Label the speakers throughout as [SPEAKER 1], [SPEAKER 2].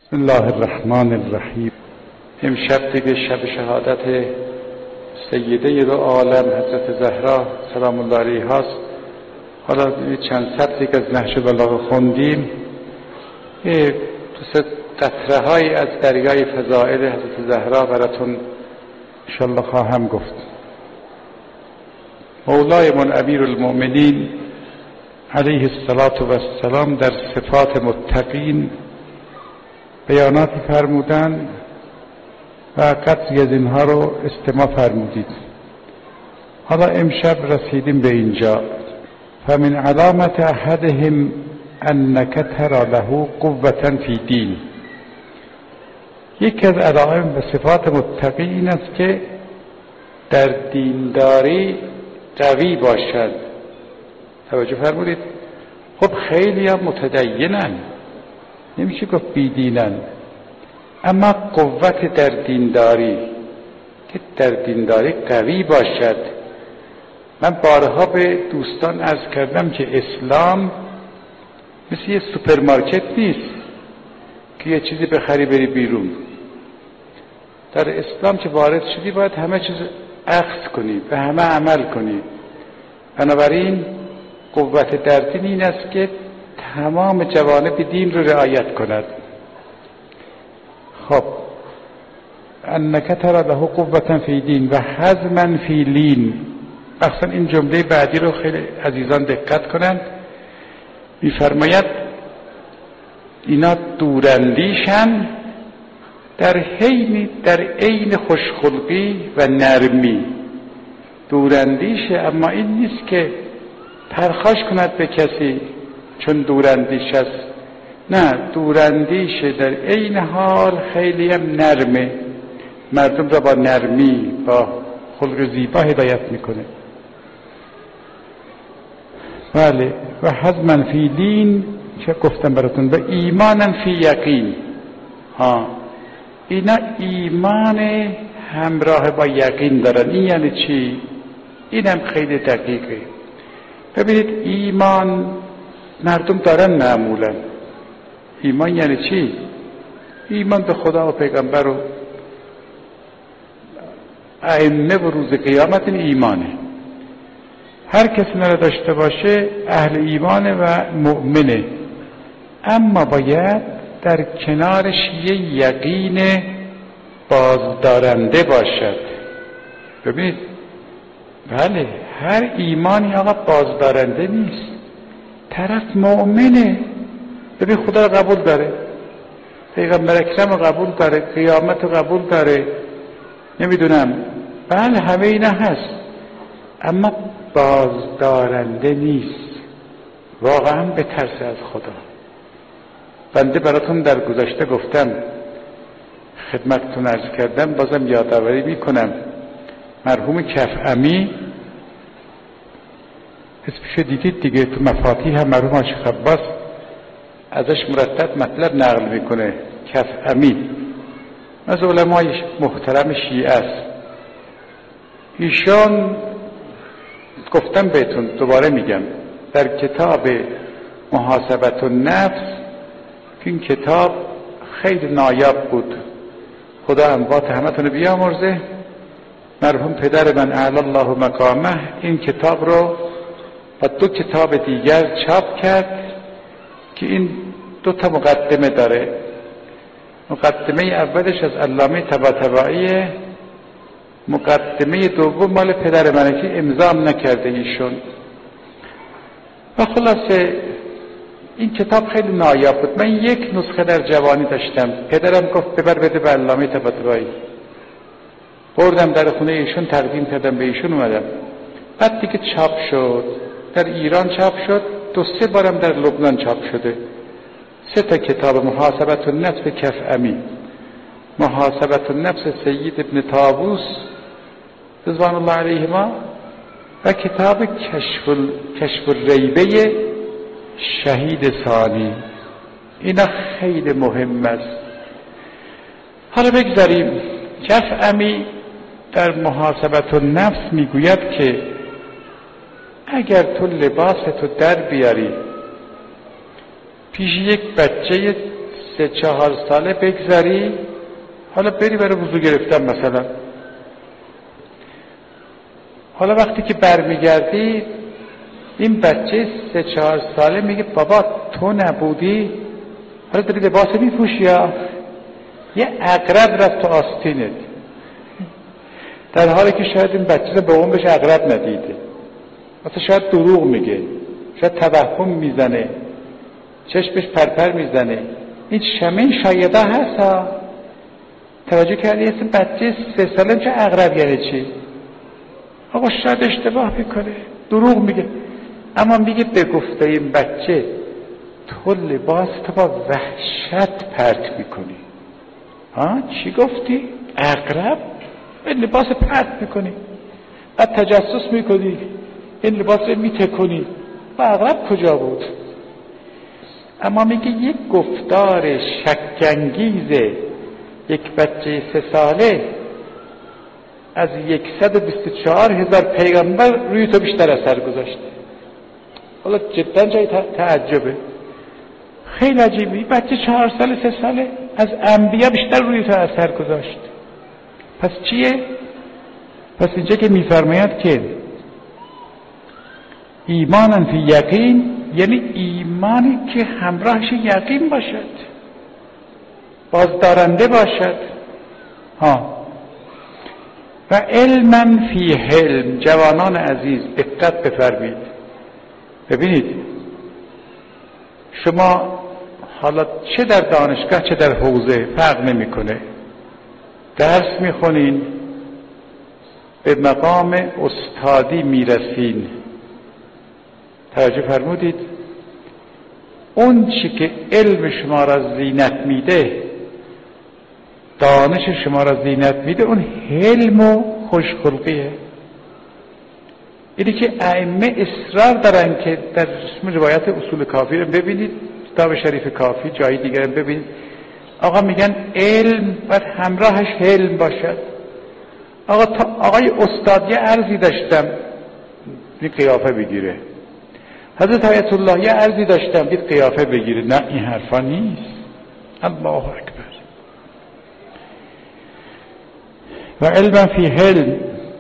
[SPEAKER 1] بسم الله الرحمن الرحیم. امشب دیگه شب شهادت سیده دو عالم حضرت زهرا سلام الله علیها است. حالا چند سطری که از نهج بلاغه خوندیم، دو قطره های از دریای فضائل حضرت زهرا براتون انشاءالله خواهم گفت. مولایمون امیر المؤمنین علیه السلام در صفات متقین بیاناتی فرمودند و قطعی از اینها رو استماع فرمودید. حالا امشب رسیدیم به اینجا. فمن علامت احدهم انک تری له قوة فی دین. یکی از علائم و صفات متقی این است که در دینداری قوی باشد. توجه فرمودید. خب خیلی هم متدینن، نمیشه گفت بیدینن، اما قوت در دینداری که در دینداری قوی باشد. من بارها به دوستان عرض کردم که اسلام مثل یه سوپرمارکت نیست که یه چیزی بخری بری بیرون. در اسلام که وارد شدی باید همه چیز اخذ کنی و همه عمل کنی. بنابراین قوت در دین این است که تمام جوانب دین رو رعایت کند. خب انک تری له قوة فی دین و حزما فی لین. اصلا این جمله بعدی رو خیلی عزیزان دقت کنند. میفرماید اینا دوراندیشن در عین خوشخلقی و نرمی. دوراندیشه، اما این نیست که پرخاش کند به کسی چون دوراندیش است. نه، دوراندیشه در عین حال خیلی هم نرمه، مردم را با نرمی با خلق زیبا هدایت میکنه. بله. و حزما فی دین چه گفتم براتون، و ایمانا فی یقین. اینا ایمان همراه با یقین دارن. این یعنی چی؟ این هم خیلی دقیقه. ببینید ایمان مردم دارن معمولا. ایمان یعنی چی؟ ایمان به خدا و پیغمبر و ائمه و روز قیامت این ایمانه. هر کسی نره داشته باشه اهل ایمانه و مؤمنه، اما باید در کنارش یه یقین بازدارنده باشد. ببینید بله، هر ایمانی آقا بازدارنده نیست. طرف مؤمنه، ببین خدا رو قبول داره، پیغمبر اکرم رو قبول داره، قیامت رو قبول داره، نمیدونم، بله همه اینا هست، اما بازدارنده نیست. واقعا بترسه از خدا. بنده براتون در گذشته گفتم، خدمتتون عرض کردم، بازم یادآوری میکنم. مرحوم کفعمی اسمش دیدید دیگه، تو مفاتیح هم مرحوم شیخ عباس ازش مرتب مطلب نقل میکنه. کفعمی از علمای محترم شیعه است. ایشان گفتم بهتون، دوباره میگم، در کتاب محاسبة النفس که این کتاب خیلی نایاب بود، خدا اموات همتون بیامرزه، مرحوم پدر من اعلی الله مقامه این کتاب رو با 2 کتاب دیگر چاپ کرد که این 2 تا مقدمه داره. مقدمه اولش از علامه طباطبایی، مقدمه دوم مال پدر منه که امضا نکرده ایشون. و خلاصه این کتاب خیلی نایاب بود. من یک نسخه در جوانی داشتم، پدرم گفت ببر بده به علامه طباطبایی. بردم در خونه ایشون، تقدیم کردم به ایشون، اومدم. بعد دیگه چاپ شد، در ایران چاپ شد، 2-3 بارم در لبنان چاپ شده. 3 تا کتاب: محاسبة النفس کفعمی، محاسبة النفس سید ابن طاووس رضوان الله علیهما، و کتاب کشف الریبه شهید ثانی. اینا خیلی مهم است. حالا بگذاریم. کفعمی در محاسبة النفس میگوید که اگر تو لباس تو در بیاری پیش یک بچه 3-4 ساله بگذاری، حالا بری برای وضو گرفتن مثلا، حالا وقتی که برمیگردی این بچه 3-4 ساله میگه بابا تو نبودی، حالا داری لباس میپوشی یا یه عقرب رفت تو آستینت، در حالی که شاید این بچه به عمرش عقرب ندیده، مثلا شاید دروغ میگه، شاید توهم میزنه، چشمش پرپر میزنه. این شمه شایده هست ها. توجه کردی اسم بچه 3 ساله چه عقرب یعنی چی؟ آقا شاید اشتباه میکنه، دروغ میگه، اما میگه به گفته این بچه تو لباس تو با وحشت پرت میکنی. ها چی گفتی؟ عقرب؟ این لباس پرت میکنی، بعد تجسس میکنی، این لباس رو میتکنی، و عقرب کجا بود؟ اما میگه یک گفتار شک‌انگیز یک بچه 3 ساله از 124,000 پیغمبر روی تو بیشتر اثر گذاشته. حالا جدا جای تعجبه، خیلی عجیبی، بچه 4 ساله 3 ساله از انبیا بیشتر روی تو اثر گذاشت. پس چیه؟ پس اینجا که میفرماید که ایمانا فی یقین، یعنی ایمانی که همراهش یقین باشد، بازدارنده باشد. و علما فی حلم. جوانان عزیز دقت بفرمید، ببینید شما حالا چه در دانشگاه چه در حوزه فرق نمیکنه، درس میخونین، به مقام استادی میرسین، توجه فرمودید؟ اون چی که علم شما را زینت میده، دانش شما را زینت میده، اون حلم و خوشخلقیه. اینی که ائمه اصرار دارن که در روایت اصول کافی رو ببینید، کتاب شریف کافی، جای دیگر رو ببینید، آقا میگن علم باید همراهش حلم باشد. آقای استاد یه عرضی داشتم، این قیافه بگیره. حضرت آیت الله یه عرضی داشتم، دید قیافه بگیره. نه این حرفا نیست. الله اکبر. و علما فی حلم.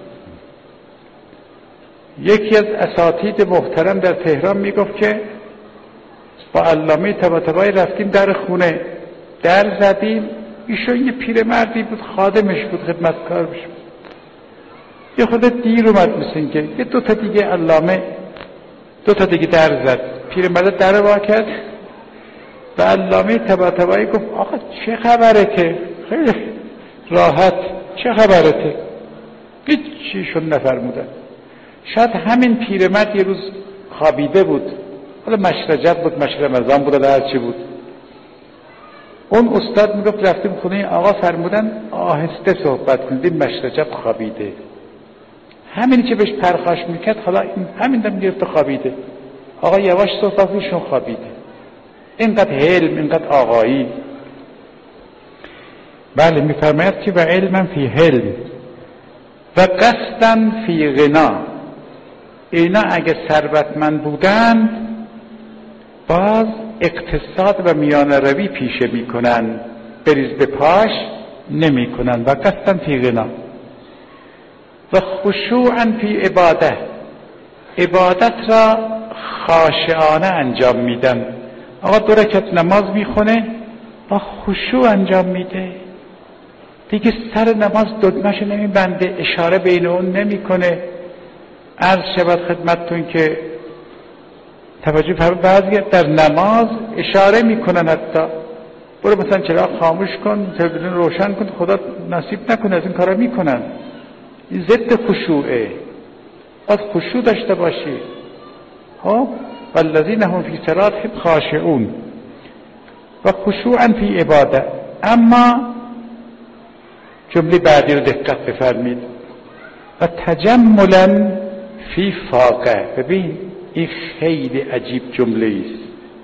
[SPEAKER 1] یکی از اساتید محترم در تهران میگفت که با علامه طباطبایی رفتیم در خونه، در زدیم، ایشون یه پیرمردی بود، خادمش بود، خدمتکارش بود. یه خود دیر اومد، مثل که یه 2 تا دیگه علامه 2 تا دیگه در زد، پیرمرد در وا کرد و علامه طباطبایی گفت آقا چه خبره؟ که خیلی راحت، چه خبرته؟ هیچ چیشون نفرمودن. شاید همین پیرمرد یه روز خوابیده بود، حالا مشرجب بود، مشر رمضان بود، هر چی بود. اون استاد میگفت رفتیم خونه آقا، فرمودن آهسته صحبت کنید، مشرجب خوابیده. همینی که بهش پرخاش میکرد، حالا همین دم گرفت خوابیده. آقا یواش صحبت کنیشون خوابیده. اینقدر حلم، اینقدر آقایی. بله میفرماید که و علما فی حلم و قصدا فی غنا. اینا اگه ثروتمند بودن باز اقتصاد و میانه روی پیشه میکنن، بریز به پاش نمیکنن. و قصدا فی غنا و خشوعا فی عباده. عبادت را خاشعانه انجام میدن. آقا 2 رکعت نماز میخونه، با خشوع انجام میده، دیگه سر نماز دگمش نمیبنده، اشاره بین اون نمیکنه. عرض شود خدمتتون که توجه فرمایید، بعضی در نماز اشاره میکنن، حتی برو مثلا چراغ خاموش کن، تلویزیون روشن کن، خدا نصیب نکنه، از این کارا میکنن. این ضد خشوعه. از خشوع داشته باشی. والذین هم فی صلاتهم خاشعون و خشوعا فی عباده. اما جمله بعدی رو دقت بفرمید، و تجملا فی فاقه. ببین این خیلی عجیب جمله است.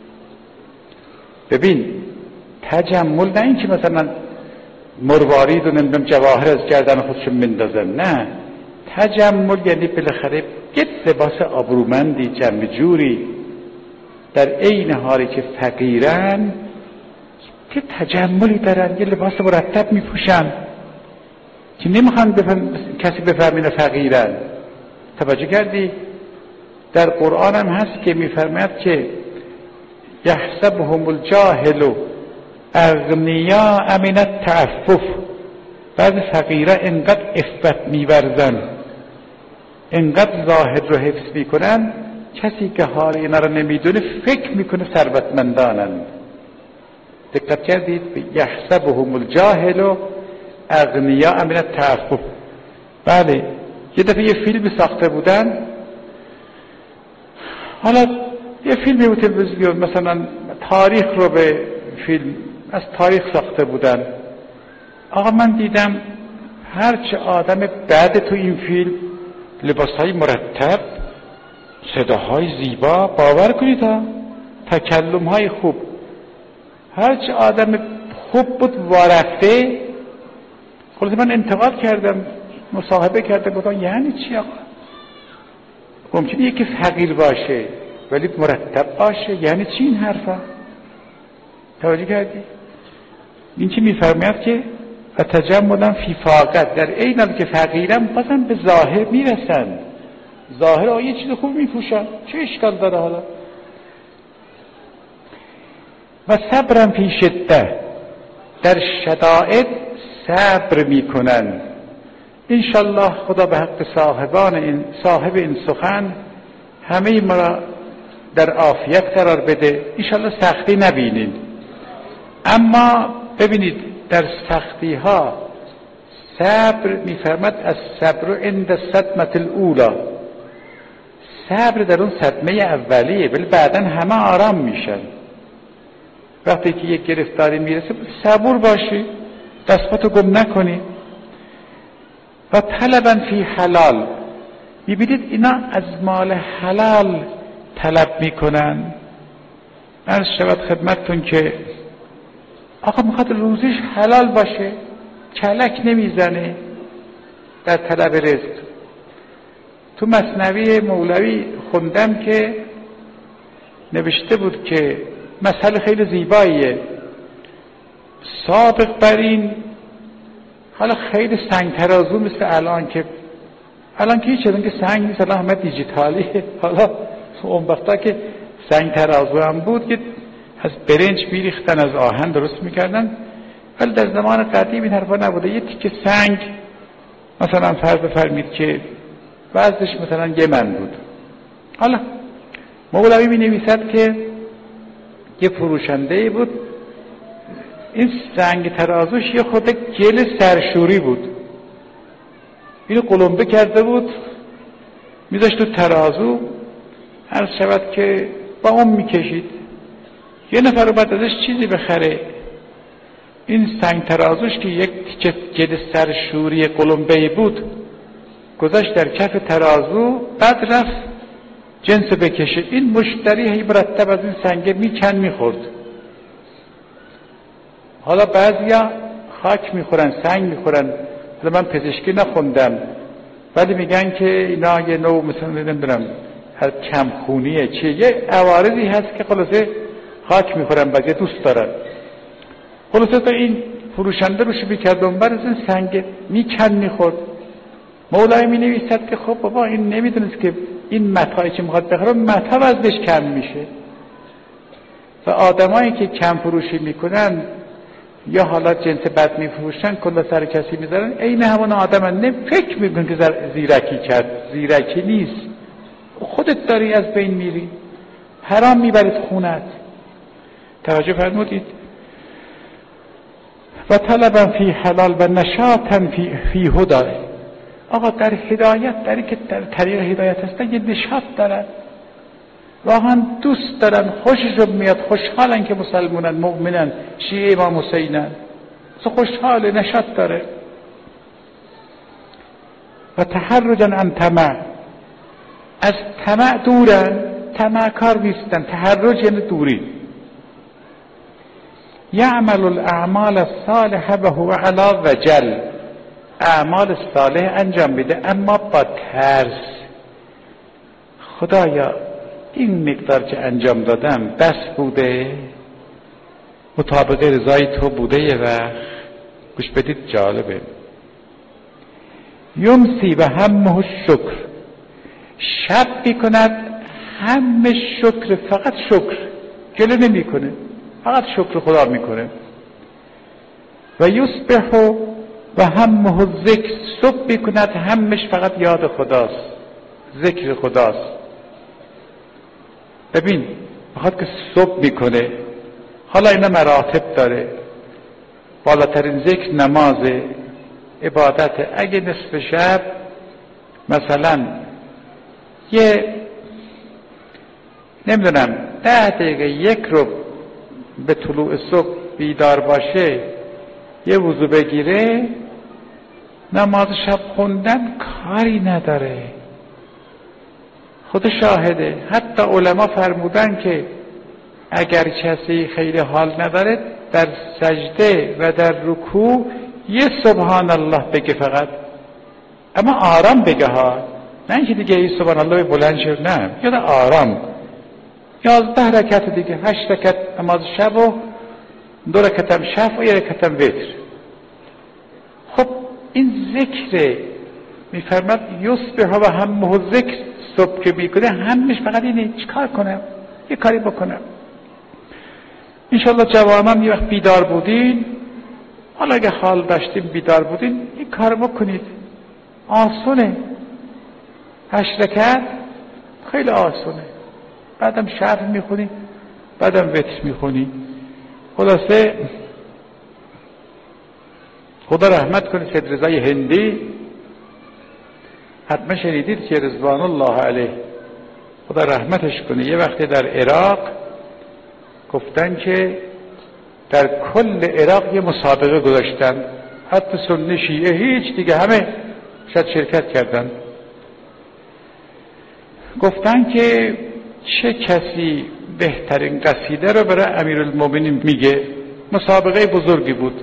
[SPEAKER 1] ببین تجمل نه این که مثلا مروارید و نمیدونم جواهر از گردن خودشون مندازن، نه. تجمل یعنی بالاخره یه لباس آبرومندی، جمع جوری، در عین حالی که فقیرن که تجملی دارن، یه لباس مرتب میپوشن که نمیخوان کسی بفهمه اینا فقیرن. توجه کردی؟ در قرآن هم هست که میفرماید که یحسبهم الجاهل اغنیاء من التعفف. بعضی فقیرا انقدر عفت میورزن، انقدر ظاهر رو حفظ میکنن، کسی که حال اینا رو نمیدونه فکر میکنه ثروتمندانن. دقت کردید؟ یحسبهم الجاهل اغنیاء من التعفف. بله، یه دفعه یه فیلم ساخته بودن، حالا یه فیلمی بود تلویزیون، مثلا تاریخ رو به فیلم از تاریخ ساخته بودن. آقا من دیدم هرچه آدم بعد تو این فیلم، لباسهای مرتب، صداهای زیبا، باور کنید ها، تکلمهای خوب، هرچه آدم خوب بود وارفته. خلاص من انتقاد کردم، مصاحبه کردم، گفتم یعنی چی آقا؟ ممکنه یکی فقیر باشه ولی مرتب باشه، یعنی چی این حرفا؟ توجه کردی؟ این چی میفرماید که اتجملا فی فاقت، در عین حال که فقیرم بازم به ظاهر میرسن، ظاهر آیه چیز خوب میپوشن، چه اشکال داره حالا؟ و صبرم فی شده، در شدائد صبر میکنن. انشالله خدا به حق صاحب این سخن همه ما را در عافیت قرار بده، انشالله سختی نبینید. اما ببینید در سختی ها صبر میفرماد از صبر عند الصدمة الاولی، صبر در اون صدمه اولیه، ولی بعدا همه آرام میشن. وقتی که یک گرفتاری میرسه صبور باشی، دستاتو گم نکنی. و طلبا فی حلال، میبینید اینا از مال حلال طلب میکنن. عرض شود خدمتتون که آقا میخواد روزیش حلال باشه، کلک نمیزنه در طلب رزق. تو مثنوی مولوی خوندم که نوشته بود که مسئله خیلی زیباییه. سابق بر این، حالا خیلی سنگ ترازو مثل الان که هیچ که سنگ نیست، الان همه دیجیتالیه. حالا اون وقتا که سنگ ترازو هم بود که از برنج میریختن، از آهن درست میکردن، ولی در زمان قدیم این حرفا نبوده. یه تیکه سنگ مثلا فرض بفرمید که وزنش مثلا 1 من بود. حالا مولوی می نویسد که یه فروشنده بود، این سنگ ترازوش یه خود گل سرشوری بود، اینو قلمبه کرده بود میذاشت تو ترازو، عرض شود که با اون میکشید. یه نفر رو بعد ازش چیزی بخره، این سنگ ترازوش که یک تیکه گل سرشوری قلمبه بود گذاشت در کف ترازو، بعد رفت جنس بکشه. این مشتری هی مرتب از این سنگه میکن میخورد. حالا بعضیا خاک میخورن، سنگ میخورن. حالا من پزشکی نخوندم ولی میگن که اینا یه نوع مثلا نمیدونم هر کمخونیه چیه، یه عوارضی هست که خلاصه خاک میخورن، بعضی دوست دارن. خلاصه تا این فروشنده روش میکرد اون بر از این سنگ میکن میخورد. مولای می نویسد که خب بابا این نمیدونست که این متاعی که میخواد بخره متاع وزنش کم میشه. و آدمایی که کم فروشی میکنن یا حالا جنس بد میفروشن، کلا سر کسی میذارن، عین همون آدم فکر میکنن که زیرکی کرد. زیرکی نیست، خودت داری از بین میری، حرام میبرید خونت. توجه فرمودید؟ و طلبا فی حلال و نشاطا فی هدى. آقا در هدایت، در که در طریق هدایت هستن یه نشاط دارن، واقعا دوست دارن، خوششون میاد، خوشحالن که مسلمانن، مؤمنن، شیعه امام حسینن، خوشحال، نشاط داره. و تحرجا عن طمع، از طمع دورن، طمع کار نیستن، تحرج یعنی دوری. یعمل الاعمال الصالحه و هو علی وجل، اعمال صالح انجام میده اما با ترس. خدایا این مقدار که انجام دادم بس بوده؟ مطابق رضای تو بوده. یه وقت گوش بدید جالبه. یمسی و همه شکر، شب میکند همه شکر، فقط شکر، گله نمیکنه، فقط شکر خدا میکنه. و یصبح و همه ذکر، صبح میکند همش فقط یاد خداست، ذکر خداست. ببین بخواد که صبح میکنه، حالا اینا مراتب داره، بالاترین ذکر نمازه، عبادت. اگه نصف شب مثلا یه نمیدونم 10 دقیقه 1 رو به طلوع صبح بیدار باشه، یه وضو بگیره، نماز شب خوندن کاری نداره. خود شاهده. حتی علما فرمودن که اگر کسی خیلی حال نداره در سجده و در رکوع یه سبحان الله بگه فقط، اما آرام بگه ها، نه اینکه دیگه این سبحان الله بلند شد، نه، یا آرام. 11 رکعت دیگه، 8 رکعت نماز شب و 2 رکعت هم شفع و 1 رکعت هم وتر. خب این ذکر میفرماد یصبح و همه ذکر، صبح که میکنه همش فقط اینه، چیکار کنم؟ یه کاری بکنم. انشالله جوانان یه وقت بیدار بودین، حالا اگه حال داشتیم بیدار بودین، این کار بکنید، آسونه. 8 رکعت خیلی آسونه، بعدم شفع میخونی، بعدم وتر میخونی. خلاصه خدا رحمت کنه سید رضای هندی، حتما شنیدید که رضوان الله علیه خدا رحمتش کنه، یه وقتی در عراق گفتن که در کل عراق یه مسابقه گذاشتن، حتی سنی شیعه هیچ دیگه همه شاید شرکت کردن. گفتن که چه کسی بهترین قصیده رو برای امیرالمومنین میگه. مسابقه بزرگی بود.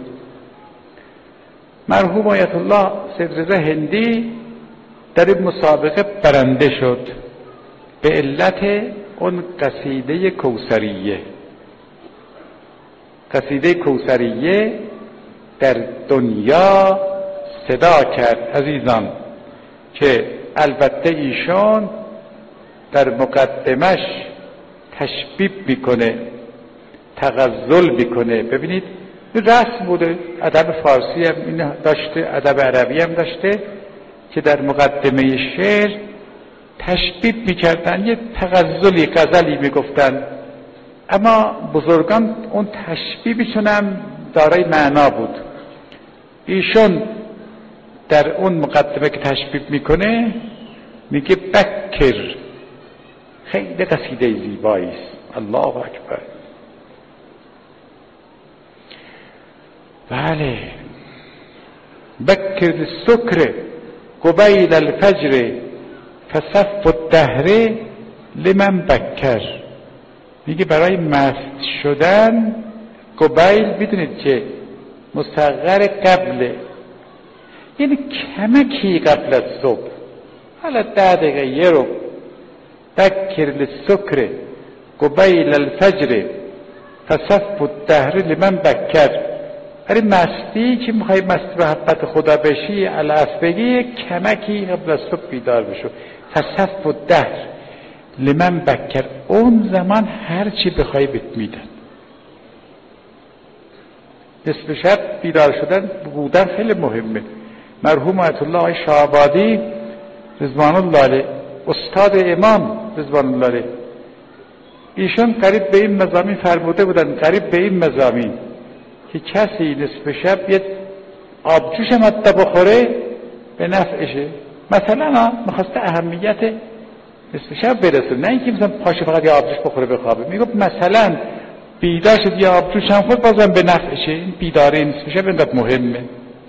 [SPEAKER 1] مرحوم آیت الله سید رضا هندی در این مسابقه برنده شد به علت اون قصیده کوثریه. قصیده کوثریه در دنیا صدا کرد عزیزان، که البته ایشان در مقدمش تشبیب میکنه، تغزل میکنه. ببینید رسم بوده، ادب فارسی هم این داشته، ادب عربی هم داشته، که در مقدمه شعر تشبیب میکردن، یه تغزلی، غزلی میگفتن، اما بزرگان اون تشبیبشون هم دارای معنا بود. ایشون در اون مقدمه که تشبیب میکنه میگه بکر، خیلی قصیده زیبایی است. الله اکبر. بله، بکر السکر قبیل الفجر فصف الدهر لمن بکر. میگه برای مست شدن قبیل، بدونید که مصغر قبله، یعنی کمکی قبل از صبح، حالا 10 دقیقه 1 رو. بکر للسکر قبیل الفجر فصف الدهر لمن بکر. برای مستی که میخوای مست محبت خدا بشی، العصر بگی، کمکی قبل از صبح بیدار بشو. فصف الدهر لمن بکر، اون زمان هر چی بخوای بهت میدن. نصف شب بیدار شدن بودن خیلی مهمه. مرحوم آیت الله آقای شاه‌آبادی رضوان الله علیه، استاد امام رضوان الله علیه، ایشون قریب به این مضامین فرموده بودن، قریب به این مضامین که کسی نصف شب یه آبجوش هم حتی بخوره به نفعشه. مثلا میخواسته اهمیت نصف شب برسه، نه اینکه مثلا پاشه فقط یه آبجوش بخوره بخوابه. میگفت مثلا بیدار شد یه آبجوش هم خود بازم به نفعشه. این بیداره نصف شب اینقدر مهمه.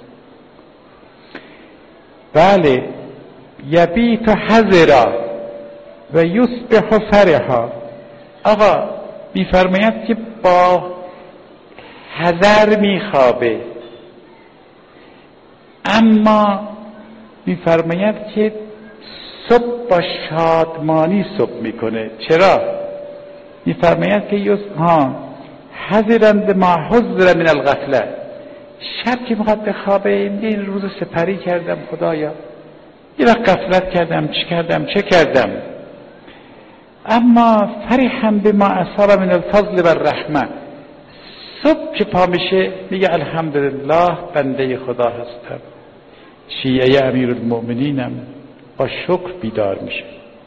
[SPEAKER 1] بله، یبیت حذرا و یصبح فرحا. آقا میفرماید که با حذر میخوابه، اما میفرماید که صبح با شادمانی صبح میکنه. چرا؟ میفرماید که حذرا ما حذر من الغفله. شب که میخواد بخوابه این روز سپری کردم خدایا، یه وقت غفلت کردم، چه کردم. اما فرحا بما اصاب من الفضل و الرحمه، صبح که پا میشه میگه الحمدلله بنده خدا هستم، شیعه امیرالمؤمنینم، با شکر بیدار میشه.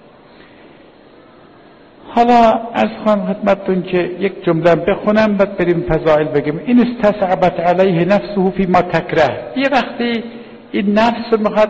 [SPEAKER 1] حالا از خواهم خدمتتون که یک جمله بخونم بعد بریم فضائل بگیم. این استصعبت علیه نفسه فی ما تکره، یه وقتی این نفس رو میخواد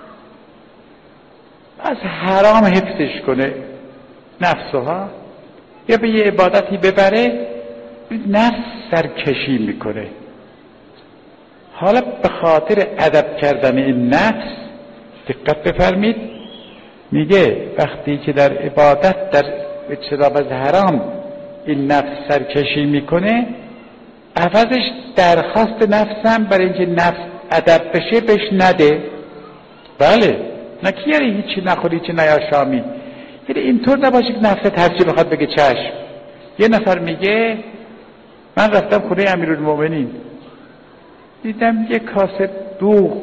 [SPEAKER 1] از حرام حفظش کنه، نفسها یا به یه عبادتی ببره، نفس سرکشی میکنه. حالا به خاطر ادب کردن این نفس دقت بفرمید، میگه وقتی که در عبادت در اجتناب از حرام این نفس سرکشی میکنه، عوضش درخواست نفسم برای اینکه نفس ادب بشه بهش نده. بله، نکیاره هیچی نخوری هیچی نیاشامی، یعنی اینطور نباشه که نفست هرچی بخواد بگه چشم. یه نفر میگه من رفتم خونه امیرالمؤمنین دیدم یه کاسه دوغ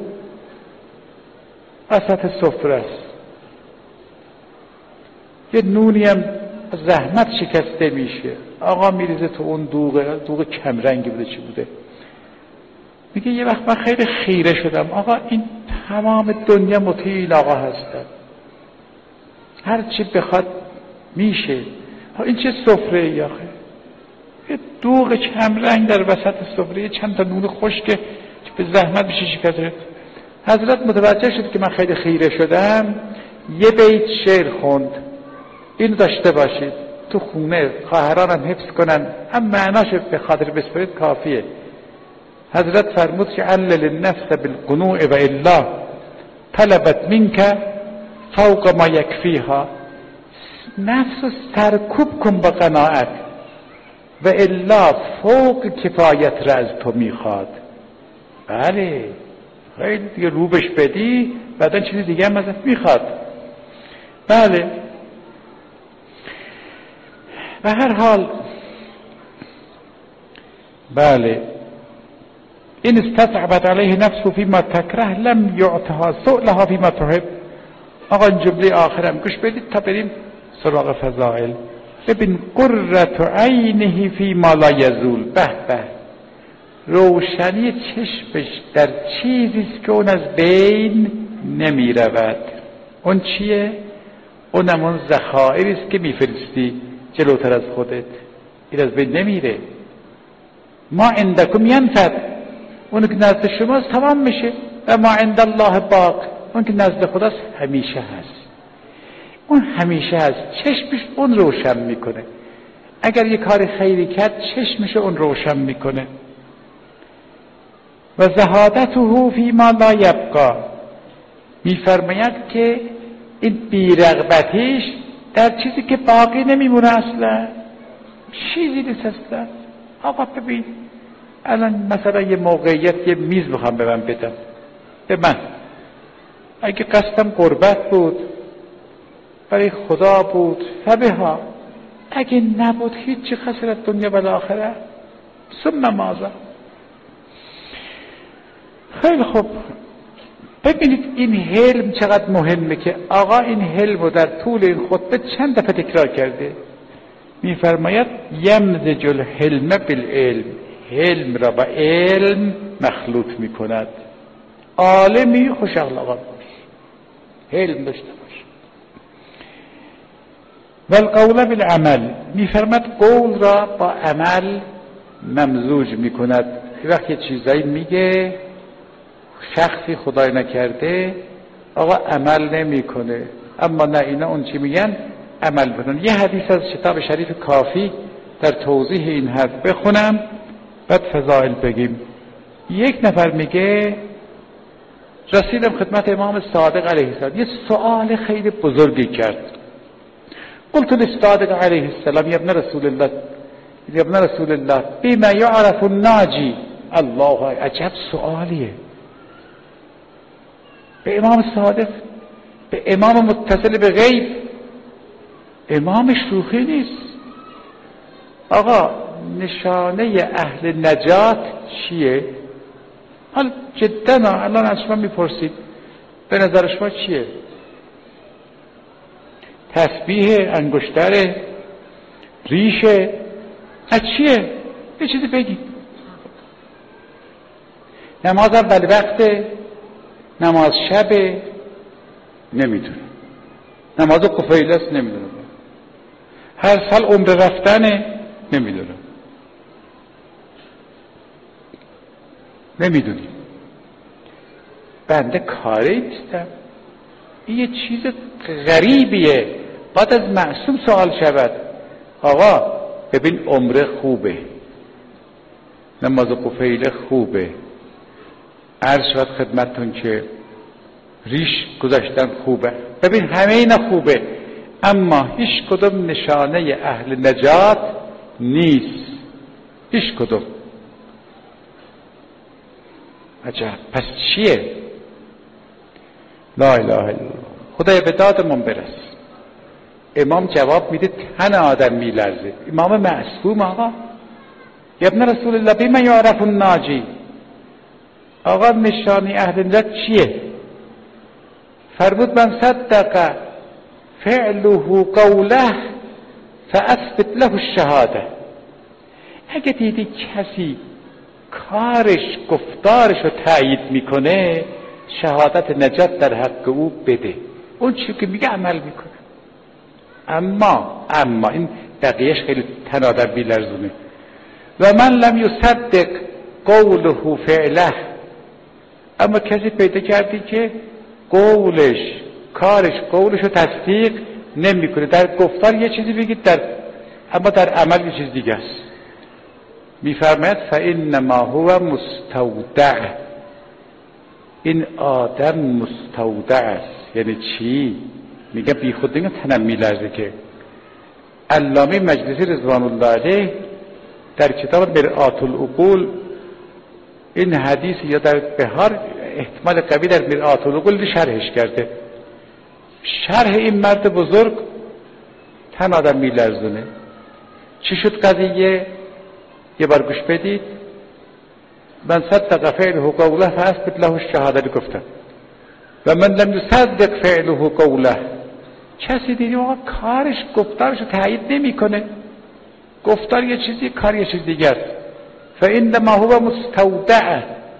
[SPEAKER 1] وسط سفره است، یه نونی هم زحمت شکسته میشه، آقا میریزه تو اون دوغ کمرنگی بوده چی بوده. میگه یه وقت من خیلی خیره شدم، آقا این تمام دنیا مطیع این آقا هستن، هر چی بخواد میشه. این چه سفره ای آخه، یه دوغ کمرنگ در وسط سفره، چند تا نون خشک که به زحمت میشه شکسته. حضرت متوجه شد که من خیلی خیره شدم، یه بیت شعر خوند، اینو داشته باشید تو خونه، خواهرانم حفظ کنن، هم معناش به خاطر بسپرید کافیه. حضرت فرمود که علل النفس بالقنوع و الا طلبت منک فوق ما یکفیها، نفس سرکوب کن با قناعت و الا فوق کفایت را از تو میخواد. بله خیلی دیگه روبش بدی بعدا چیزی دیگه هم ازت میخواد. بله به هر حال بله این استصعبت علیه نفسه فیما تکره لم یعطها سؤلها فیما تحب. آقا این جمله آخرم گوش بدید تا بریم سراغ فضائل. ببین قرة عینه فیما لا یزول، به به روشنی چشمش در چیزیست که اون از بین نمی رود. اون چیه؟ اونم اون ذخایریست که میفرستی جلوتر از خودت، این از بین نمیره. ما عندکم ینفد، اون که نزد شماست تمام میشه، و ما عند الله باق، اون که نزد خداست همیشه هست. اون همیشه هست، چشمش اون روشن میکنه. اگر یه کار خیری کرد چشمش اون روشن میکنه. و زهادته فیما لا یبقا، میفرماید که این بیرغبتیش در چیزی که باقی نمیمونه، اصلا چیزی نیست اصلا. آقا ببین الان مثلا یه موقعیت یه میز بخوام به من بدم، به من اگه قصدم قربت بود برای خدا بود فبها، اگه نبود هیچی خسرت دنیا و آخره. ثم ماذا؟ خیلی خوب ببینید این حلم چقدر مهمه که آقا این حلم رو در طول این خطبه چند دفعه تکرار کرده. میفرماید یمزج الحلم بالعلم، حلم را با علم مخلوط میکند. عالمی خوش اخلاقات باش، حلم داشته باش. و القول بالعمل، میفرماید قول را با عمل ممزوج میکند. وقتی یه چیزایی میگه شخصی خدای نکرده آقا عمل نمیکنه، اما نه اینا اون چی میگن عمل بکنن. یه حدیث از کتاب شریف کافی در توضیح این حرف بخونم بعد فضائل بگیم. یک نفر میگه رسیدم خدمت امام صادق علیه السلام، یه سوال خیلی بزرگی کرد. قلت للصادق علیه السلام یا ابن رسول الله بما یعرف الناجی. الله عجب سوالیه. به امام صادق، به امام متصل به غیب، امام شوخی نیست. آقا نشانه اهل نجات چیه؟ حال جدا الان از شما میپرسید به نظر شما چیه؟ تسبیح، انگشتر، ریشه، از چیه؟ یه چیزی بگید. نماز اول وقته، نماز شبه، نمیدونم. نماز قفیل است، نمیدونم. هر سال عمره رفتنه، نمیدونم. نمیدونیم. بنده کاری نیستم. این یه چیز غریبیه. باید از معصوم سوال شود. آقا ببین عمره خوبه، نماز قفیل خوبه، عرض شد خدمتون که ریش گذاشتن خوبه، ببین همه اینا خوبه، اما هیچ کدوم نشانه اهل نجات نیست. هیچ کدوم. عجب، پس چیه؟ لا اله الا الله. خدای به دادمون برس. امام جواب میده تن آدم میلرزه. امام معصوم آقا، ابن رسول الله بما یعرف الناجی، آقا نشانی اهل نجات چیه؟ فرمود من صدق فعله قوله فاثبت له الشهاده. اگه دیدی کسی کارش گفتارش رو تایید میکنه، شهادت نجات در حق او بده. اون چی که میگه عمل میکنه. اما این بقیهش خیلی تن آدم بیلرزونه. و من لم یصدق قوله فعله، اما کسی پیدا کردی که قولش کارش قولش رو تصدیق نمیکنه، در گفتار یه چیزی بگید اما در عمل یه چیز دیگه است. میفرماید فانما هو مستودع، این آدم مستودع است. یعنی چی؟ میگه بی خود دیگه تنم میلرزه. که علامه مجلسی رضوان الله علیه در کتاب مرآت العقول این حدیث، یا در بهار احتمال قوی در مرآت العقول شرحش کرده. شرح این مرد بزرگ تن آدم میلرزونه. چی شد قضیه؟ یه بار گوش بدید. من صدق فعله قوله فاثبت له الشهاده گفتم و من لم یصدق فعله قوله. کسی دیدی آقا کارش گفتارش رو تایید نمیکنه، گفتار یه چیزی کار یه چیز دیگه است. فانما هو مستودع.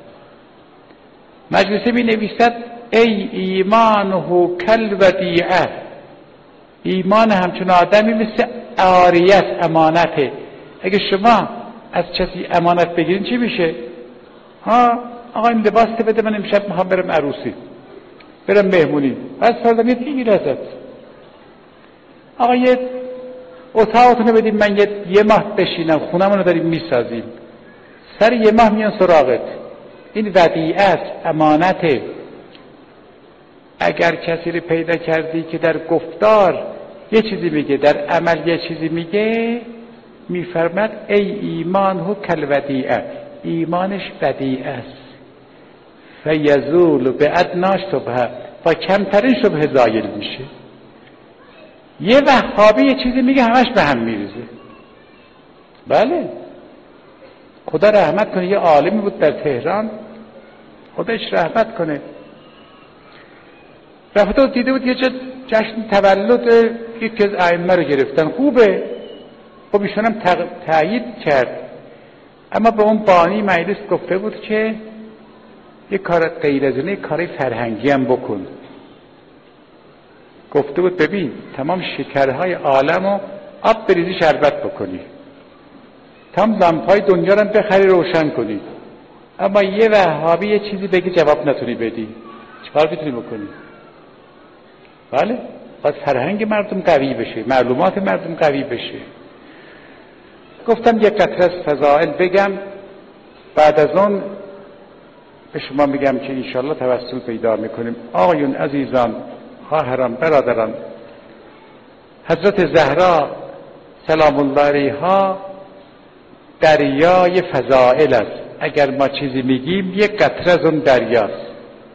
[SPEAKER 1] مجلسی می نویسد ای ایمانه کالودیعه، ایمان همچون آدمی مثل عاریه است، امانته. اگه شما از کسی امانت بگیرین چی میشه؟ آقا این لباس بده، من امشب میخوام برم عروسی، برم مهمونی، پس فردا میگیره ازت. آقا یه اتاقتونو بدیم من یه ماه بشینم، خونمونو داریم میسازیم، سر یه ماه میان سراغت. این ودیعه است، امانته. اگر کسی رو پیدا کردی که در گفتار یه چیزی میگه، در عمل یه چیزی میگه، میفرماد ای ایمانه کالودیعه، ایمانش ودیعه است. فیزول بادنا شبهه، با کمترین شبهه زایل میشه. یه وهابی یه چیزی میگه همش به هم میریزه. بله، خدا رحمت کنه، یه عالمی بود در تهران، خداش رحمت کنه، رفته و دیده بود یه جشن تولد یکی از ائمه رو گرفتن، خوبه، خب ایشون هم تایید کرد، اما به اون بانی مجلس گفته بود که یه کار غیر از اینه، کار فرهنگی هم بکن. گفته بود ببین تمام شکرهای عالمو آب بریزی شربت بکنی، تمام لامپای دنیا رو بخری روشن کنی، اما یه وهابی یه چیزی بگی جواب نتونی بدی، چیکار میتونی بکنی؟ بله، باید فرهنگ مردم قوی بشه، معلومات مردم قوی بشه. گفتم یک قطره از فضائل بگم، بعد از اون به شما میگم که انشالله توسل پیدا میکنیم. آقایون عزیزان، خواهران، برادران، حضرت زهرا سلام الله علیها دریای فضائل است. اگر ما چیزی میگیم یک قطره از اون دریاست.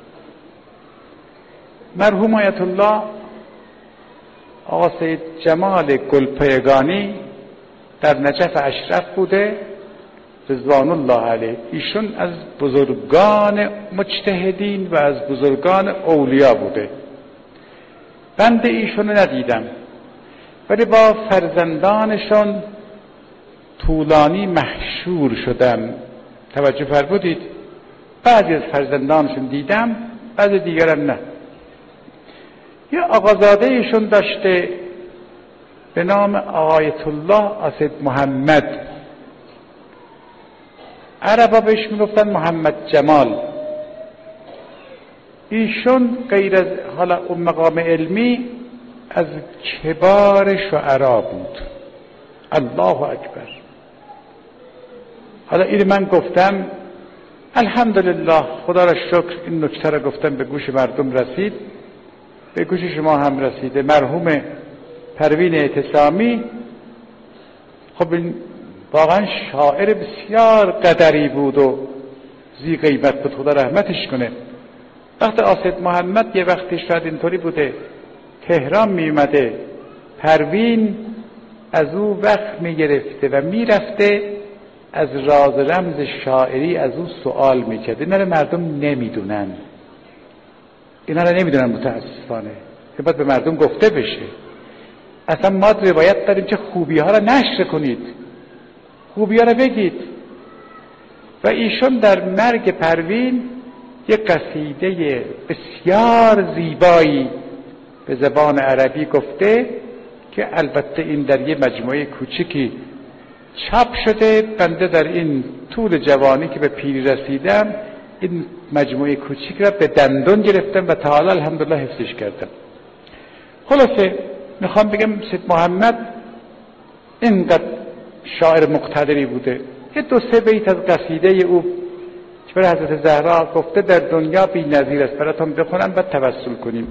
[SPEAKER 1] مرحوم آیت الله آقا سید جمال گلپایگانی در نجف اشرف بوده رضوان الله علیه. ایشون از بزرگان مجتهدین و از بزرگان اولیا بوده. بنده ایشون ندیدم، ولی با فرزندانشون طولانی محشور شدم. توجه فرمودید؟ بعضی از فرزندانشون دیدم، بعضی دیگرم نه. یه آقازاده ایشون داشته به نام آیت الله اسد محمد، عربا بهش میگفتن محمد جمال. ایشون غیر از حالا اون مقام علمی از کبار شعرا بود. الله اکبر. حالا این من گفتم الحمدلله، خدا را شکر این نکته را گفتم به گوش مردم رسید، به گوش شما هم رسیده. مرحوم پروین اعتصامی خب واقعا شاعر بسیار قدری بود و ذی غیبت بود، خدا رحمتش کنه. وقت اسد محمد یه وقتی شاید اینطوری بوده تهران می اومده، پروین از او وقت می گرفته و می رفته از راز رمز شاعری از او سوال می کرده. اینا رو مردم نمیدونن، اینا رو نمیدونن متاسفانه، که باید به مردم گفته بشه. اصلا ما روایت داریم که خوبی ها را نشر کنید، خوبی ها را بگید. و ایشون در مرگ پروین یک قصیده بسیار زیبایی به زبان عربی گفته که البته این در یه مجموعه کوچیکی چاپ شده. بنده در این طول جوانی که به پیری رسیدم این مجموعه کوچیک را به دندون گرفتم و تا حالا الحمدلله حفظش کردم. خلاصه میخوام بگم سید محمد اینقدر شاعر مقتدری بوده. یه دو سه بیت از قصیده او که برای حضرت زهرا گفته در دنیا بی نظیر است، براتون بخونم بعد توسل کنیم.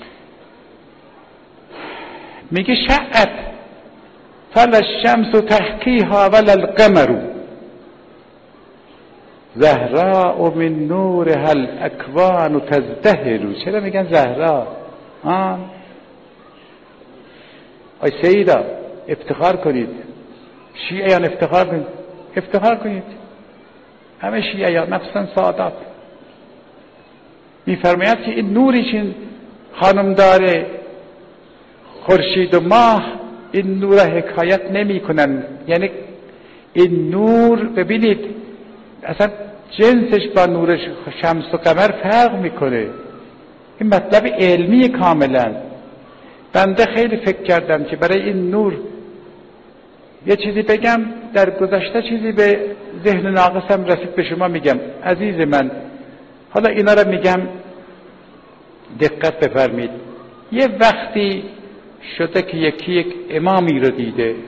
[SPEAKER 1] میگه شعت فل الشمس تحکیها ولا القمر زهراء من نورها الاکوان تزدهر. چرا میگن زهرا؟ آی سیدا افتخار کنید، شیعیان افتخار کنید، افتخار کنید. همه شیعیان مخصوصا سادات میفرماید که این نوری که خانم داره خورشید و ماه، این نور حکایت نمی کنن. یعنی این نور ببینید اصلا جنسش با نور شمس و قمر فرق میکنه. این مطلب علمی کاملا. بنده خیلی فکر کردم که برای این نور یه چیزی بگم. در گذشته چیزی به ذهن ناقصم رسید، به شما میگم عزیز من. حالا اینا رو میگم دقت بفرمید. یه وقتی شده که یکی یک امامی رو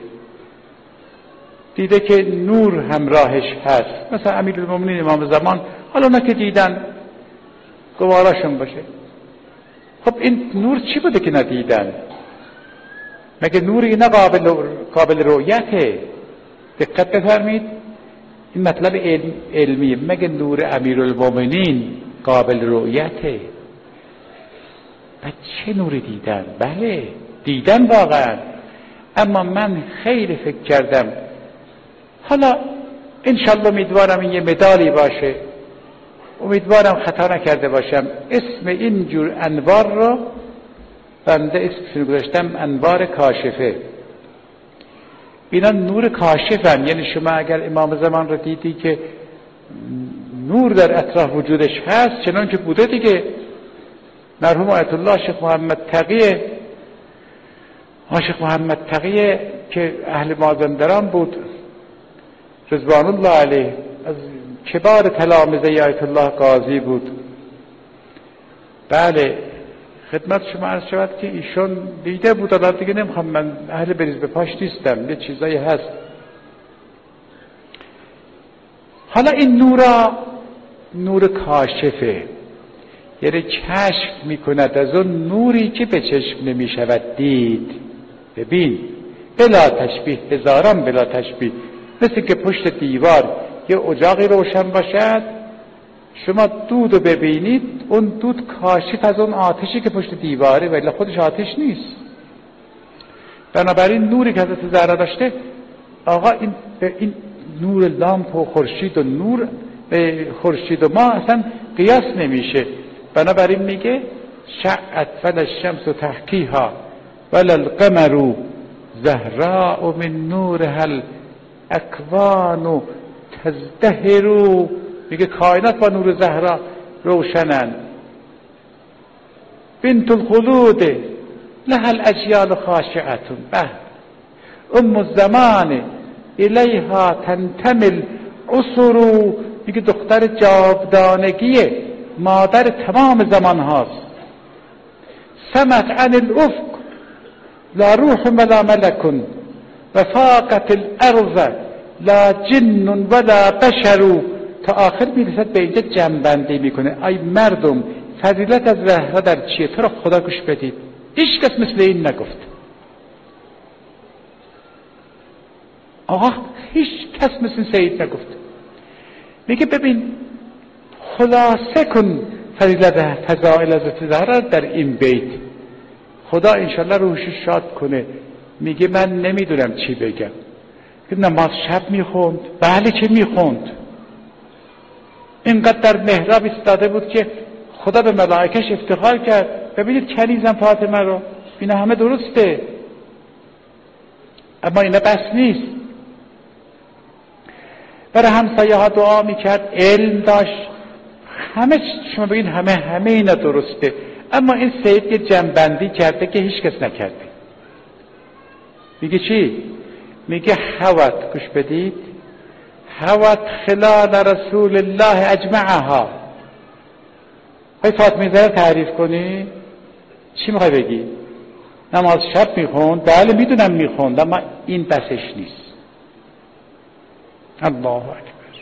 [SPEAKER 1] دیده که نور همراهش هست، مثلا امیرالمومنین امام زمان. حالا اونا که دیدن گواراشون باشه. خب این نور چی بوده که ندیدن؟ مگه نور اینا قابل رؤیته؟ دقت بفرمید، این مطلب علمیه. مگه نور امیرالمومنین قابل رؤیته؟ و چه نوری دیدن؟ بله دیدن واقعا. اما من خیلی فکر کردم، حالا انشالله امیدوارم این یه مدالی باشه، امیدوارم خطا نکرده باشم. اسم این جور انوار رو بنده اسمشون گذاشتم انوار کاشفه. اینا نور کاشفن. یعنی شما اگر امام زمان رو دیدی که نور در اطراف وجودش هست، چنان که بوده دیگه. مرحوم آیت الله شیخ محمد تقیه، شیخ محمد تقیه که اهل مازندران بود رضوان الله علیه، از کبار تلامذه آیت الله قاضی بود. بله خدمت شما عرض شود که ایشون دیده بود. الان دیگه نمیخوام، من اهل بریز به پاش نیستم، یه چیزایی هست. حالا این نور کاشفه، یعنی کشف میکند از اون نوری که به چشم نمیشود دید. ببین بلا تشبیه، هزاران بلا تشبیه. مثل که پشت دیوار یه اجاقی روشن باشد، شما دودو ببینید، اون دود کاشف از اون آتشی که پشت دیواره، ولی خودش آتش نیست. بنابراین نوری که حضرت زهرا داشته آقا این نور لامپ و خورشید و نور خورشید و ما اصلا قیاس نمیشه. بنابراین میگه شعت ولا الشمس تحکیها ولا القمر زهراء من نورها الاکوان تزدهر. میگه کائنات با نور زهرا روشنن. بنت الخلود لها الاجیال خاشعتون. ام الزمان الیها تنتمل عصر. میگه دختر جاودانگیه، مادر تمام زمان هاست. سمت عن الافق لا روح ولا ملک و فاقت الارض لا جن ولا بشر. تا آخر میرسد به اینجا جنبندی میکنه. ای مردم، فضیلت از زهرا در چیه؟ تو را خدا گوش بدید، هیچ کس مثل این نگفت. آقا هیچ کس مثل سید نگفت. میگه ببین خلاصه کن فضیلت فضائل حضرت زهرا در این بیت. خدا انشالله روحش شاد کنه. میگه من نمیدونم چی بگم. نماز شب میخوند. بله که میخوند. اینقدر در محراب ایستاده بود که خدا به ملائکش افتخار کرد. ببینید کنیزم فاطمه رو، اینا همه درسته، اما اینا بس نیست. برای همسایه ها دعا میکرد، علم داشت، همه شما بگین همه اینا درسته، اما این سید یه جنبندی کرده که هیچ کس نکرده. میگه چی؟ میگه حوت، گوش بدید، حوت خلال رسول الله اجمعها. ای فاطمه زهرا تعریف کنی؟ چی میخوای بگی؟ نماز شب میخوند؟ بله میدونم میخوند، اما این بسش نیست. الله اکبر.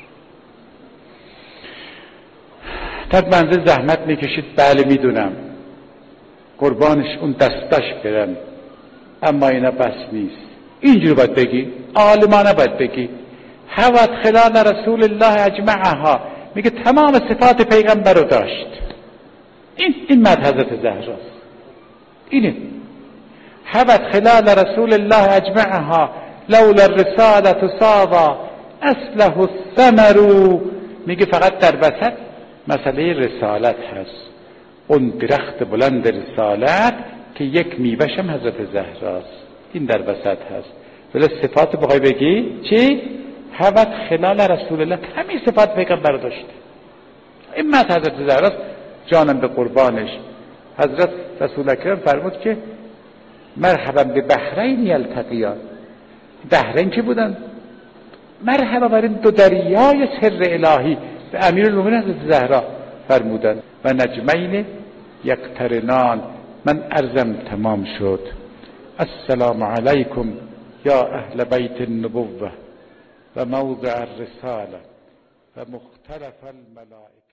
[SPEAKER 1] تا منزل زحمت میکشید، بله میدونم، قربانش اون دستش برن، اما اینا بس نیست. اینجور باید بگی، عالمانه باید بگی. حوت خلال رسول الله اجمعها، میگه تمام صفات پیغمبر رو داشت. این مد حضرت زهراست. اینه حوت خلال رسول الله اجمعها لولا الرسالة صاغا اصله الثمر. میگه فقط در وسط مسئله رسالت هست، اون درخت بلند رسالت که یک میوه‌ش هم حضرت زهراست، این در وسط هست. ولی صفات بخوای بگی چی؟ حوت خلال رسول الله، همین صفات پیغمبر داشت. این مد حضرت زهراست، جانم به قربانش. حضرت رسول اکرم فرمود که مرحبا به بحرین یلتقیان. بحرین که بودن؟ مرحبا بر این دو دریای سر الهی. به امیرالمومنین حضرت زهرا فرمودن و نجمین یقترنان. من عرضم تمام شد. السلام علیکم یا اهل بیت النبوه و موضع الرساله و مختلف الملائکه.